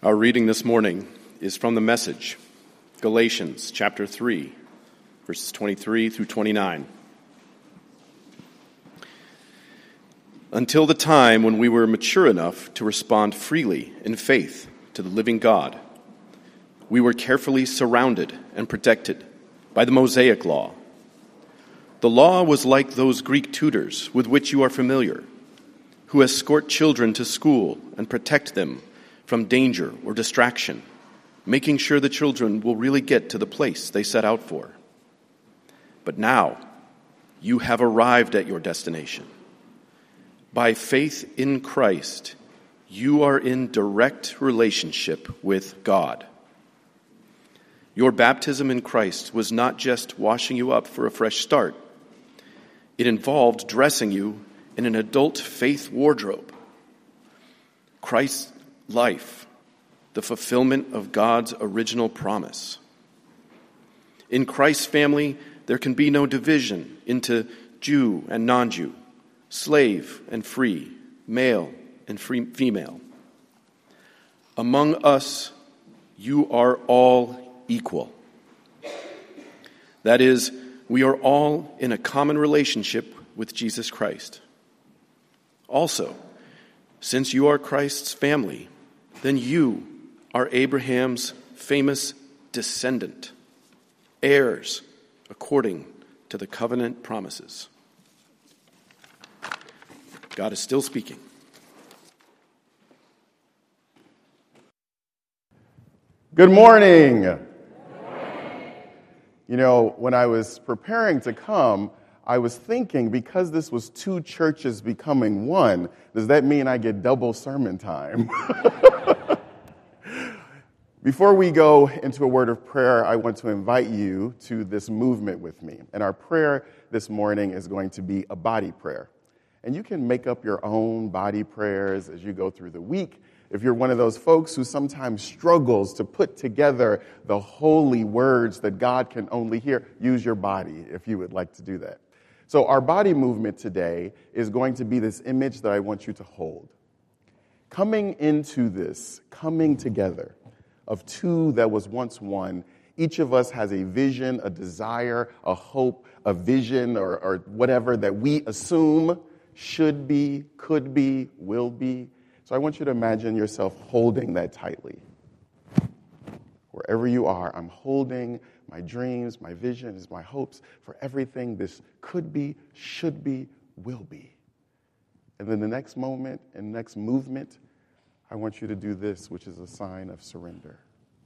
Our reading this morning is from the Message, Galatians chapter 3, verses 23 through 29. Until the time when we were mature enough to respond freely in faith to the living God, we were carefully surrounded and protected by the Mosaic law. The law was like those Greek tutors with which you are familiar, who escort children to school and protect them from danger or distraction, making sure the children will really get to the place they set out for. But now, you have arrived at your destination. By faith in Christ, you are in direct relationship with God. Your baptism in Christ was not just washing you up for a fresh start. It involved dressing you in an adult faith wardrobe. Christ's life, the fulfillment of God's original promise. In Christ's family, there can be no division into Jew and non-Jew, slave and free, male and female. Among us, you are all equal. That is, we are all in a common relationship with Jesus Christ. Also, since you are Christ's family, then you are Abraham's famous descendant, heirs according to the covenant promises. God is still speaking. Good morning. You know, when I was preparing to come, I was thinking, because this was two churches becoming one, does that mean I get double sermon time? Before we go into a word of prayer, I want to invite you to this movement with me. And our prayer this morning is going to be a body prayer. And you can make up your own body prayers as you go through the week. If you're one of those folks who sometimes struggles to put together the holy words that God can only hear, use your body if you would like to do that. So our body movement today is going to be this image that I want you to hold. Coming into this, coming together of two that was once one, each of us has a vision, a desire, a hope, a vision, or whatever that we assume should be, could be, will be. So I want you to imagine yourself holding that tightly. Wherever you are, I'm holding my dreams, my visions, my hopes for everything this could be, should be, will be. And then the next moment and next movement, I want you to do this, which is a sign of surrender.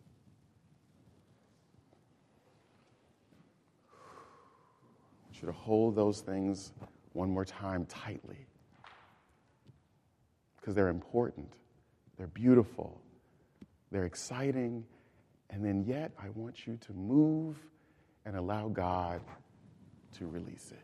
I want you to hold those things one more time tightly, because they're important, they're beautiful, they're exciting, and then yet I want you to move and allow God to release it.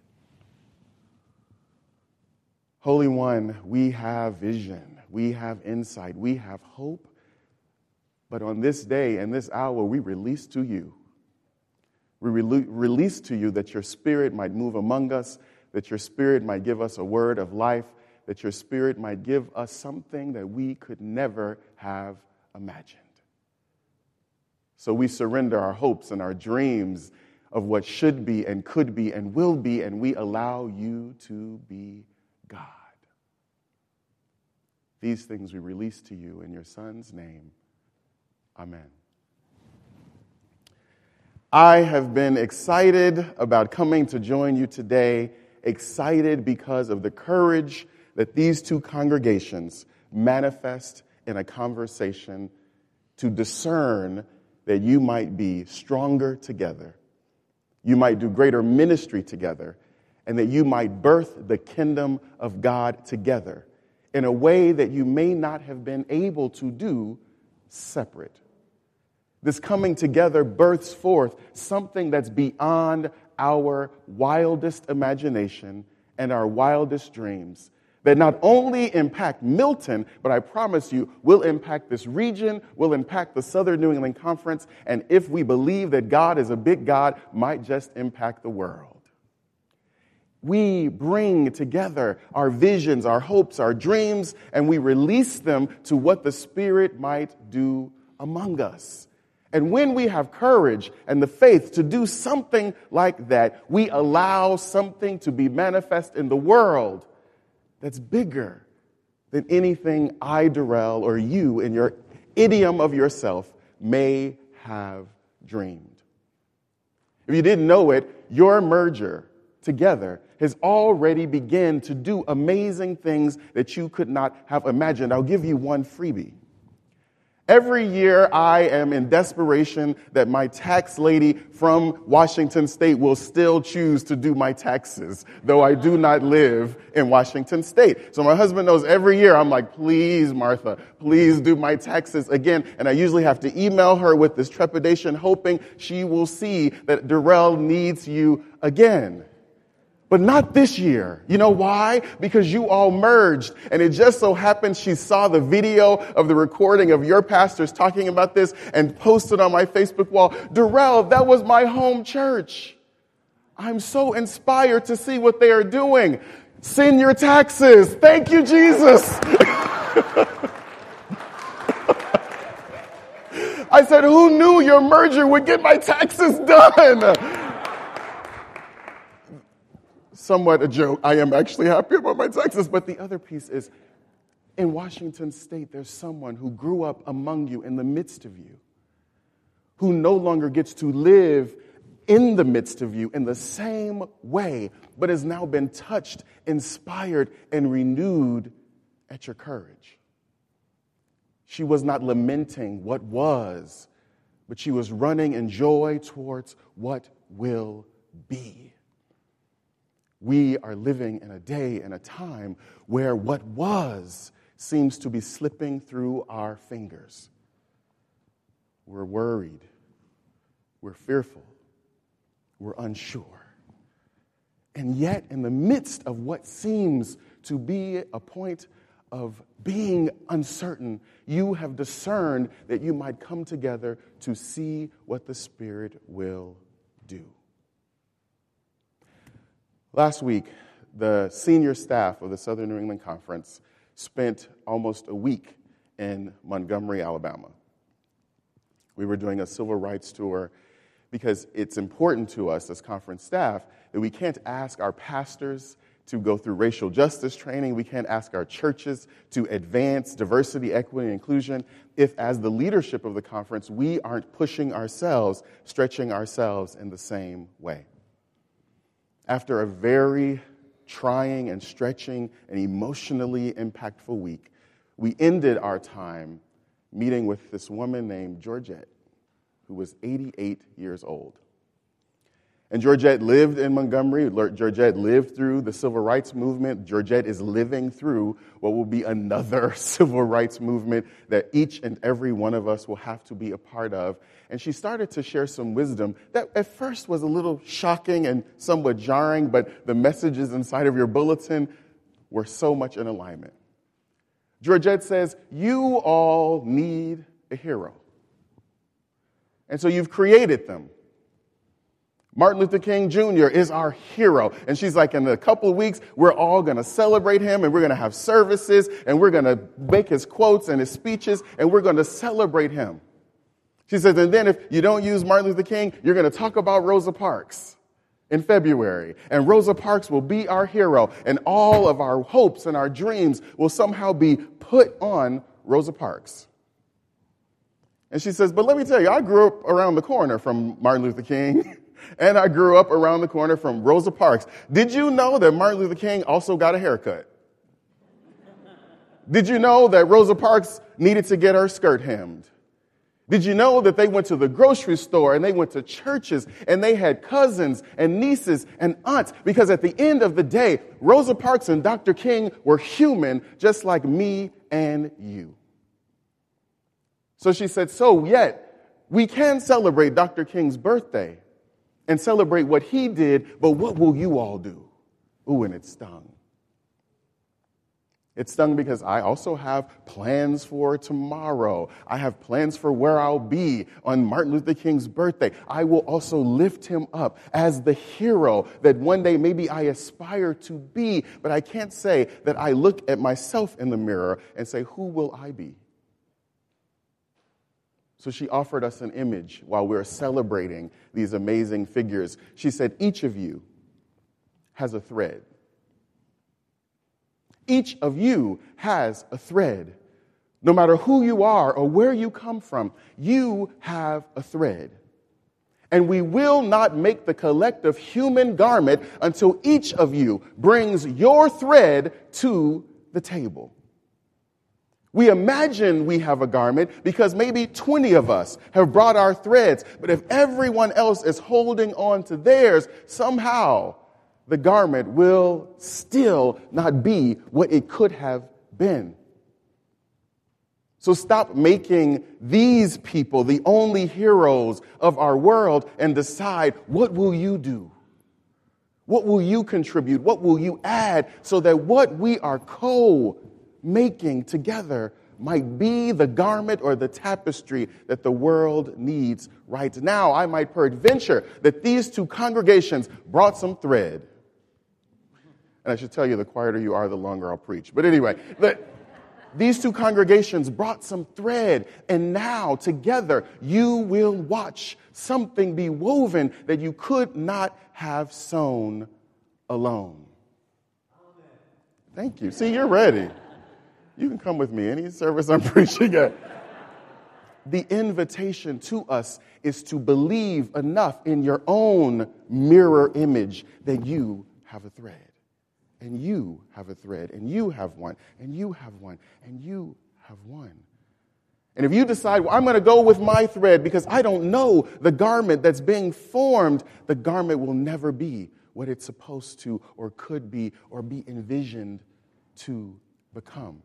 Holy One, we have vision, we have insight, we have hope, but on this day and this hour, we release to you. We release to you that your Spirit might move among us, that your Spirit might give us a word of life, that your Spirit might give us something that we could never have imagined. So we surrender our hopes and our dreams of what should be and could be and will be, and we allow you to be God. These things we release to you in your Son's name. Amen. I have been excited about coming to join you today, excited because of the courage that these two congregations manifest in a conversation to discern that you might be stronger together, you might do greater ministry together, and that you might birth the kingdom of God together in a way that you may not have been able to do separate. This coming together births forth something that's beyond our wildest imagination and our wildest dreams, that not only impact Milton, but I promise you will impact this region, will impact the Southern New England Conference, and if we believe that God is a big God, might just impact the world. We bring together our visions, our hopes, our dreams, and we release them to what the Spirit might do among us. And when we have courage and the faith to do something like that, we allow something to be manifest in the world that's bigger than anything I, Darrell, or you in your idiom of yourself may have dreamed. If you didn't know it, your merger together has already begun to do amazing things that you could not have imagined. I'll give you one freebie. Every year, I am in desperation that my tax lady from Washington State will still choose to do my taxes, though I do not live in Washington State. So my husband knows every year, I'm like, please, Martha, please do my taxes again. And I usually have to email her with this trepidation, hoping she will see that Darrell needs you again. But not this year. You know why? Because you all merged. And it just so happened she saw the video of the recording of your pastors talking about this and posted on my Facebook wall, Darrell, that was my home church. I'm so inspired to see what they are doing. Send your taxes. Thank you, Jesus. I said, who knew your merger would get my taxes done? Somewhat a joke. I am actually happy about my taxes. But the other piece is, in Washington State, there's someone who grew up among you, in the midst of you, who no longer gets to live in the midst of you in the same way, but has now been touched, inspired, and renewed at your courage. She was not lamenting what was, but she was running in joy towards what will be. We are living in a day and a time where what was seems to be slipping through our fingers. We're worried. We're fearful. We're unsure. And yet, in the midst of what seems to be a point of being uncertain, you have discerned that you might come together to see what the Spirit will do. Last week, the senior staff of the Southern New England Conference spent almost a week in Montgomery, Alabama. We were doing a civil rights tour because it's important to us as conference staff that we can't ask our pastors to go through racial justice training. We can't ask our churches to advance diversity, equity, and inclusion if, as the leadership of the conference, we aren't pushing ourselves, stretching ourselves in the same way. After a very trying and stretching and emotionally impactful week, we ended our time meeting with this woman named Georgette, who was 88 years old. And Georgette lived in Montgomery. Georgette lived through the civil rights movement. Georgette is living through what will be another civil rights movement that each and every one of us will have to be a part of. And she started to share some wisdom that at first was a little shocking and somewhat jarring, but the messages inside of your bulletin were so much in alignment. Georgette says, you all need a hero. And so you've created them. Martin Luther King Jr. is our hero. And she's like, in a couple of weeks, we're all going to celebrate him, and we're going to have services, and we're going to make his quotes and his speeches, and we're going to celebrate him. She says, and then if you don't use Martin Luther King, you're going to talk about Rosa Parks in February. And Rosa Parks will be our hero, and all of our hopes and our dreams will somehow be put on Rosa Parks. And she says, but let me tell you, I grew up around the corner from Martin Luther King. And I grew up around the corner from Rosa Parks. Did you know that Martin Luther King also got a haircut? Did you know that Rosa Parks needed to get her skirt hemmed? Did you know that they went to the grocery store and they went to churches and they had cousins and nieces and aunts? Because at the end of the day, Rosa Parks and Dr. King were human just like me and you. So she said, so yet we can celebrate Dr. King's birthday and celebrate what he did, but what will you all do? Ooh, and it stung. It stung because I also have plans for tomorrow. I have plans for where I'll be on Martin Luther King's birthday. I will also lift him up as the hero that one day maybe I aspire to be, but I can't say that I look at myself in the mirror and say, who will I be? So she offered us an image while we were celebrating these amazing figures. She said, each of you has a thread. Each of you has a thread. No matter who you are or where you come from, you have a thread. And we will not make the collective human garment until each of you brings your thread to the table. We imagine we have a garment because maybe 20 of us have brought our threads, but if everyone else is holding on to theirs, somehow the garment will still not be what it could have been. So stop making these people the only heroes of our world and decide, what will you do? What will you contribute? What will you add so that what we are co-making together might be the garment or the tapestry that the world needs right now? I might peradventure that these two congregations brought some thread. And I should tell you, the quieter you are, the longer I'll preach. But anyway, these two congregations brought some thread, and now together you will watch something be woven that you could not have sewn alone. Thank you. See, you're ready. You can come with me any service I'm preaching at. The invitation to us is to believe enough in your own mirror image that you have a thread. And you have a thread, and you have one, and you have one, and you have one. And if you decide, well, I'm going to go with my thread because I don't know the garment that's being formed, the garment will never be what it's supposed to or could be or be envisioned to become.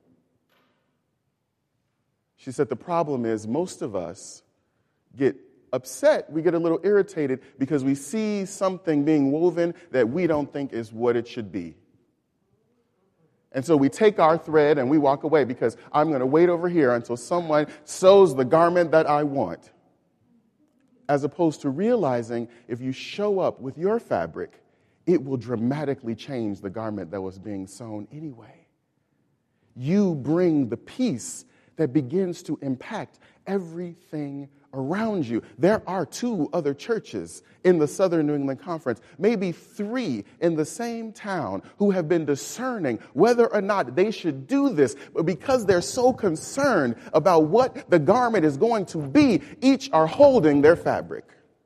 She said the problem is most of us get upset, we get a little irritated because we see something being woven that we don't think is what it should be. And so we take our thread and we walk away because I'm going to wait over here until someone sews the garment that I want. As opposed to realizing if you show up with your fabric, it will dramatically change the garment that was being sewn anyway. You bring the piece that begins to impact everything around you. There are 2 other churches in the Southern New England Conference, maybe 3 in the same town, who have been discerning whether or not they should do this. But because they're so concerned about what the garment is going to be, each are holding their fabric.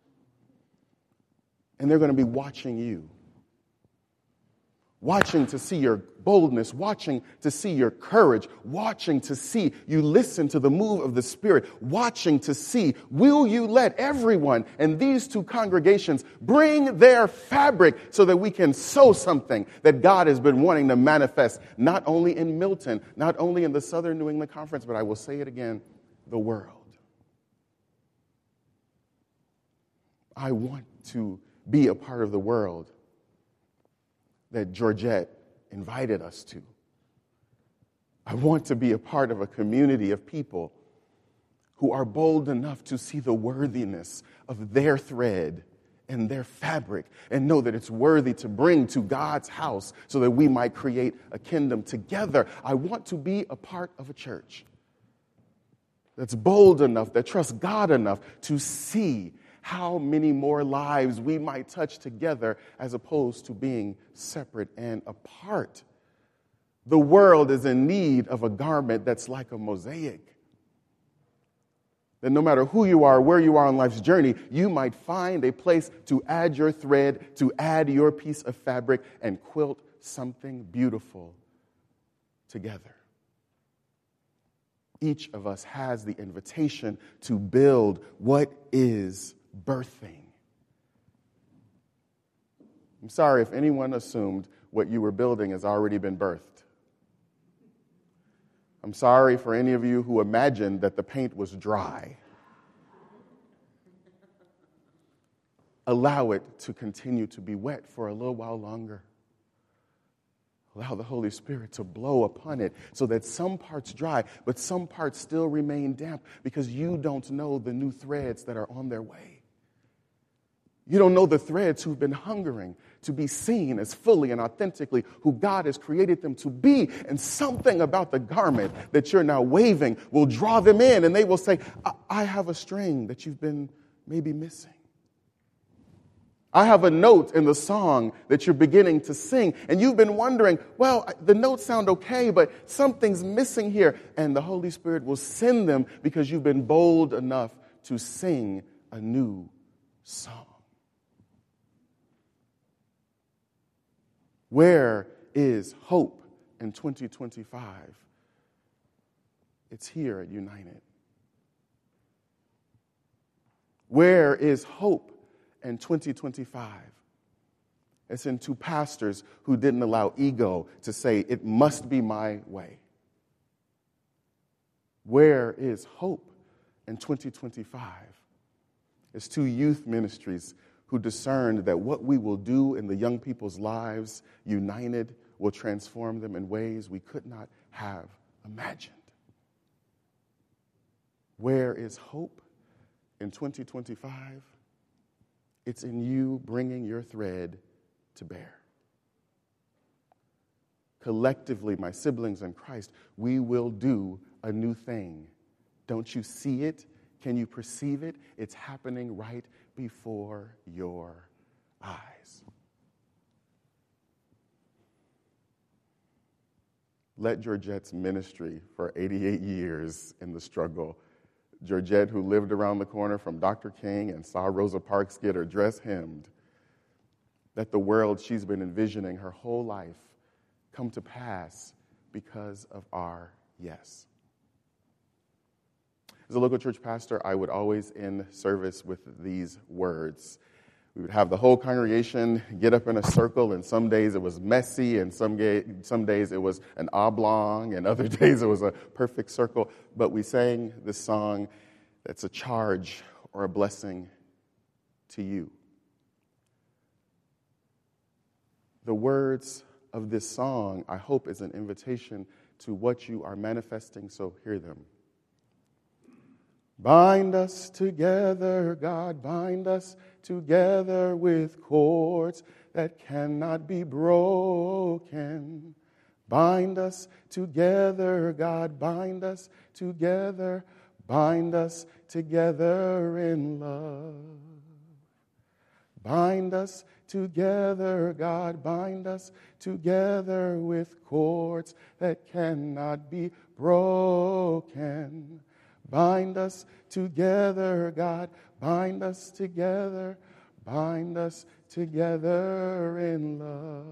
And they're going to be watching you. Watching to see your boldness, watching to see your courage, watching to see you listen to the move of the Spirit, watching to see, will you let everyone in these 2 congregations bring their fabric so that we can sew something that God has been wanting to manifest, not only in Milton, not only in the Southern New England Conference, but I will say it again, the world. I want to be a part of the world that Georgette invited us to. I want to be a part of a community of people who are bold enough to see the worthiness of their thread and their fabric and know that it's worthy to bring to God's house so that we might create a kingdom together. I want to be a part of a church that's bold enough, that trusts God enough to see how many more lives we might touch together as opposed to being separate and apart. The world is in need of a garment that's like a mosaic. That no matter who you are, where you are on life's journey, you might find a place to add your thread, to add your piece of fabric, and quilt something beautiful together. Each of us has the invitation to build what is birthing. I'm sorry if anyone assumed what you were building has already been birthed. I'm sorry for any of you who imagined that the paint was dry. Allow it to continue to be wet for a little while longer. Allow the Holy Spirit to blow upon it so that some parts dry, but some parts still remain damp because you don't know the new threads that are on their way. You don't know the threads who've been hungering to be seen as fully and authentically who God has created them to be. And something about the garment that you're now waving will draw them in, and they will say, I have a string that you've been maybe missing. I have a note in the song that you're beginning to sing, and you've been wondering, well, the notes sound okay, but something's missing here. And the Holy Spirit will send them because you've been bold enough to sing a new song. Where is hope in 2025? It's here at United. Where is hope in 2025? It's in two pastors who didn't allow ego to say, it must be my way. Where is hope in 2025? It's two youth ministries who discerned that what we will do in the young people's lives, united, will transform them in ways we could not have imagined. Where is hope in 2025? It's in you bringing your thread to bear. Collectively, my siblings in Christ, we will do a new thing. Don't you see it? Can you perceive it? It's happening right before your eyes. Let Georgette's ministry for 88 years in the struggle, Georgette, who lived around the corner from Dr. King and saw Rosa Parks get her dress hemmed, let the world she's been envisioning her whole life come to pass because of our yes. As a local church pastor, I would always end service with these words. We would have the whole congregation get up in a circle, and some days it was messy, and some days it was an oblong, and other days it was a perfect circle. But we sang this song that's a charge or a blessing to you. The words of this song, I hope, is an invitation to what you are manifesting, so hear them. Bind us together, God, bind us together with cords that cannot be broken. Bind us together, God, bind us together in love. Bind us together, God, bind us together with cords that cannot be broken. Bind us together, God, bind us together in love.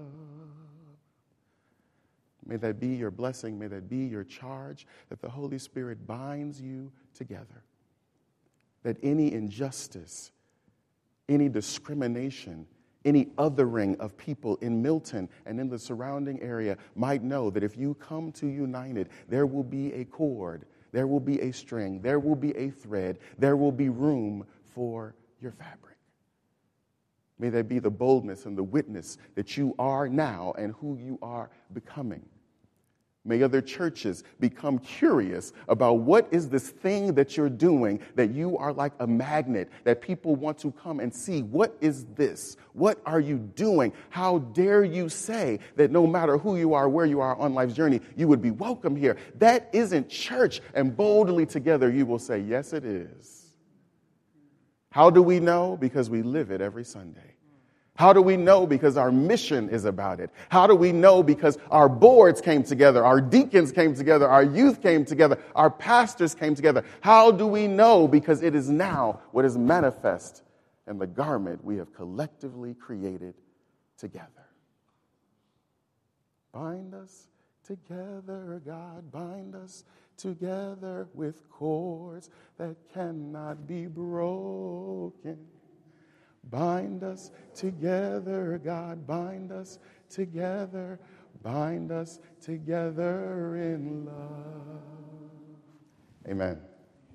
May that be your blessing, may that be your charge, that the Holy Spirit binds you together. That any injustice, any discrimination, any othering of people in Milton and in the surrounding area might know that if you come to United, there will be a cord, there will be a string, there will be a thread, there will be room for your fabric. May that be the boldness and the witness that you are now and who you are becoming. May other churches become curious about what is this thing that you're doing, that you are like a magnet, that people want to come and see. What is this? What are you doing? How dare you say that no matter who you are, where you are on life's journey, you would be welcome here? That isn't church. And boldly together you will say, yes, it is. How do we know? Because we live it every Sunday. How do we know? Because our mission is about it. How do we know? Because our boards came together, our deacons came together, our youth came together, our pastors came together. How do we know? Because it is now what is manifest in the garment we have collectively created together. Bind us together, God, bind us together with cords that cannot be broken. Bind us together, God, bind us together in love. Amen.